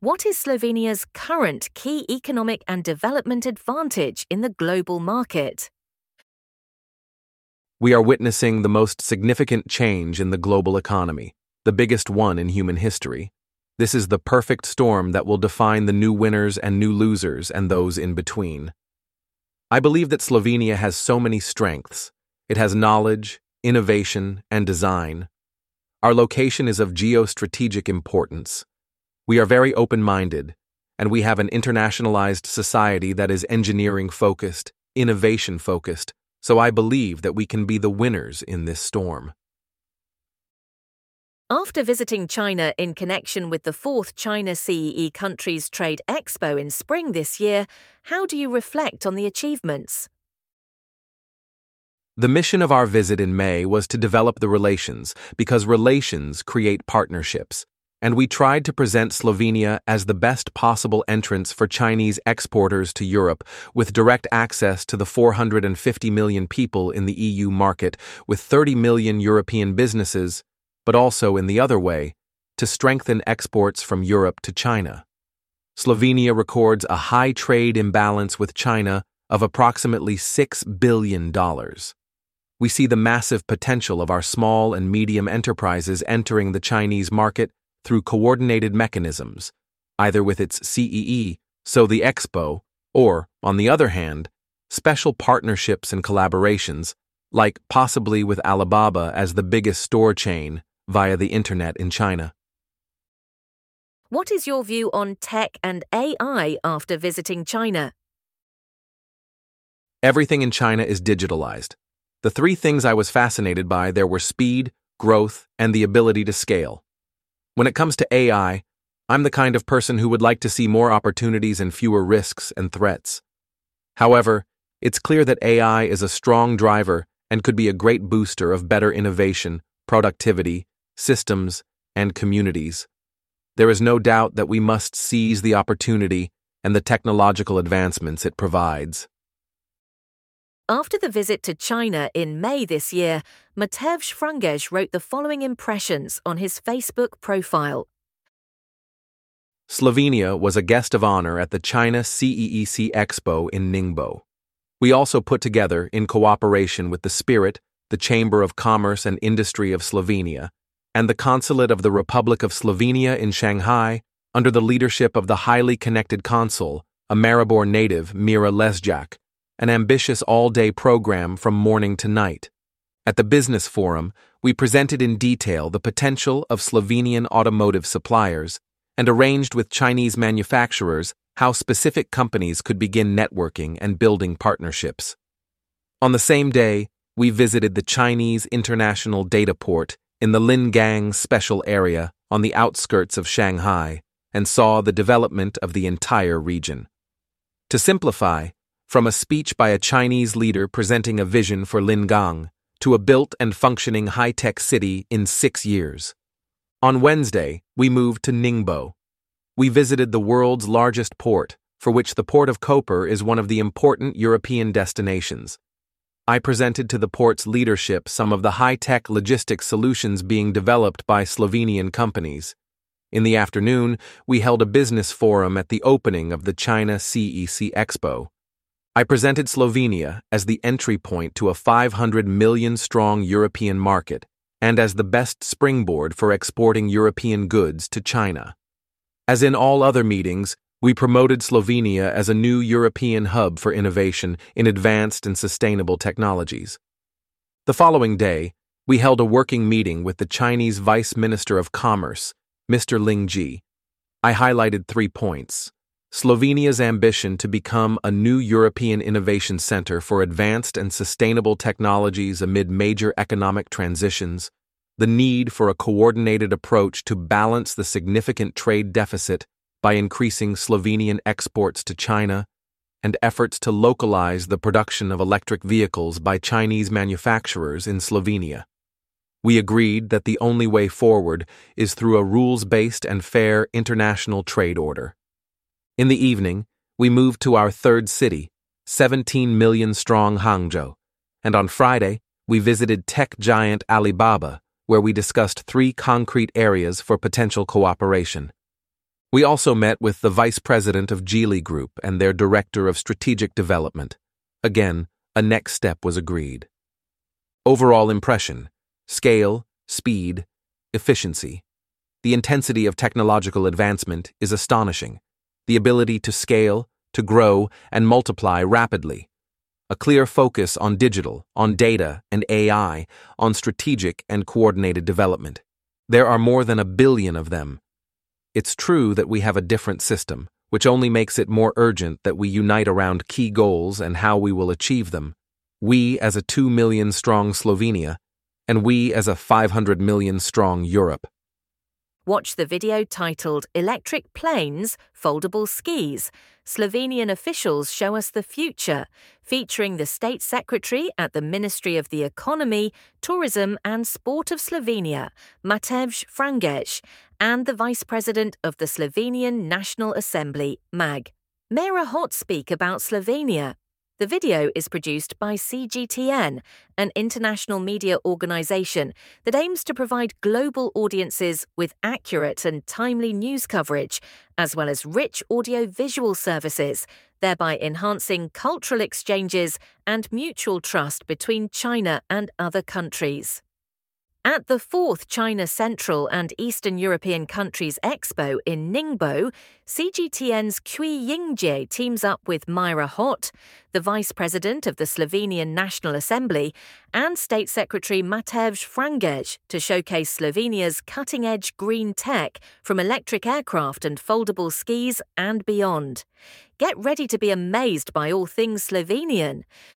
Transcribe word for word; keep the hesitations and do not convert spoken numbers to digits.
What is Slovenia's current key economic and development advantage in the global market? We are witnessing the most significant change in the global economy, the biggest one in human history. This is the perfect storm that will define the new winners and new losers and those in between. I believe that Slovenia has so many strengths. It has knowledge, innovation, and design. Our location is of geostrategic importance. We are very open-minded, and we have an internationalized society that is engineering-focused, innovation-focused, so I believe that we can be the winners in this storm. After visiting China in connection with the fourth China C E E Countries Trade Expo in spring this year, how do you reflect on the achievements? The mission of our visit in May was to develop the relations, because relations create partnerships, and we tried to present Slovenia as the best possible entrance for Chinese exporters to Europe, with direct access to the four hundred fifty million people in the E U market, with thirty million European businesses, but also in the other way, to strengthen exports from Europe to China. Slovenia records a high trade imbalance with China of approximately six billion dollars. We see the massive potential of our small and medium enterprises entering the Chinese market through coordinated mechanisms, either with its C E E, so the Expo, or, on the other hand, special partnerships and collaborations, like possibly with Alibaba as the biggest store chain via the internet in China. What is your view on tech and A I after visiting China? Everything in China is digitalized. The three things I was fascinated by there were speed, growth, and the ability to scale. When it comes to A I, I'm the kind of person who would like to see more opportunities and fewer risks and threats. However, it's clear that A I is a strong driver and could be a great booster of better innovation, productivity, systems, and communities. There is no doubt that we must seize the opportunity and the technological advancements it provides. After the visit to China in May this year, Matevž Frungež wrote the following impressions on his Facebook profile. Slovenia was a guest of honor at the China C E E C Expo in Ningbo. We also put together, in cooperation with the Spirit, the Chamber of Commerce and Industry of Slovenia, and the Consulate of the Republic of Slovenia in Shanghai, under the leadership of the highly connected consul, a Maribor native, Mira Lesjak, an ambitious all-day program from morning to night. At the Business Forum, we presented in detail the potential of Slovenian automotive suppliers and arranged with Chinese manufacturers how specific companies could begin networking and building partnerships. On the same day, we visited the Chinese International Data Port in the Lingang Special Area on the outskirts of Shanghai and saw the development of the entire region. To simplify, from a speech by a Chinese leader presenting a vision for Lingang to a built and functioning high-tech city in six years. On Wednesday, we moved to Ningbo. We visited the world's largest port, for which the Port of Koper is one of the important European destinations. I presented to the port's leadership some of the high-tech logistics solutions being developed by Slovenian companies. In the afternoon, we held a business forum at the opening of the China C E E C Expo. I presented Slovenia as the entry point to a five hundred million strong European market and as the best springboard for exporting European goods to China. As in all other meetings, we promoted Slovenia as a new European hub for innovation in advanced and sustainable technologies. The following day, we held a working meeting with the Chinese Vice Minister of Commerce, Mister Ling Ji. I highlighted three points: Slovenia's ambition to become a new European innovation center for advanced and sustainable technologies amid major economic transitions, the need for a coordinated approach to balance the significant trade deficit by increasing Slovenian exports to China, and efforts to localize the production of electric vehicles by Chinese manufacturers in Slovenia. We agreed that the only way forward is through a rules-based and fair international trade order. In the evening, we moved to our third city, seventeen million strong Hangzhou, and on Friday, we visited tech giant Alibaba, where we discussed three concrete areas for potential cooperation. We also met with the vice president of Geely Group and their director of strategic development. Again, a next step was agreed. Overall impression: scale, speed, efficiency. The intensity of technological advancement is astonishing. The ability to scale, to grow, and multiply rapidly. A clear focus on digital, on data and A I, on strategic and coordinated development. There are more than a billion of them. It's true that we have a different system, which only makes it more urgent that we unite around key goals and how we will achieve them. We as a two million strong Slovenia, and we as a five hundred million strong Europe. Watch the video titled Electric Planes, Foldable Skis. Slovenian officials show us the future, featuring the State Secretary at the Ministry of the Economy, Tourism and Sport of Slovenia, Matevž Frangež, and the Vice President of the Slovenian National Assembly, Mag. Mira Hot speak about Slovenia. The video is produced by C G T N, an international media organization that aims to provide global audiences with accurate and timely news coverage, as well as rich audio-visual services, thereby enhancing cultural exchanges and mutual trust between China and other countries. At the fourth China Central and Eastern European Countries Expo in Ningbo, C G T N's Cui Yingjie teams up with Mira Hot, the Vice President of the Slovenian National Assembly, and State Secretary Matevž Frangež to showcase Slovenia's cutting-edge green tech from electric aircraft and foldable skis and beyond. Get ready to be amazed by all things Slovenian.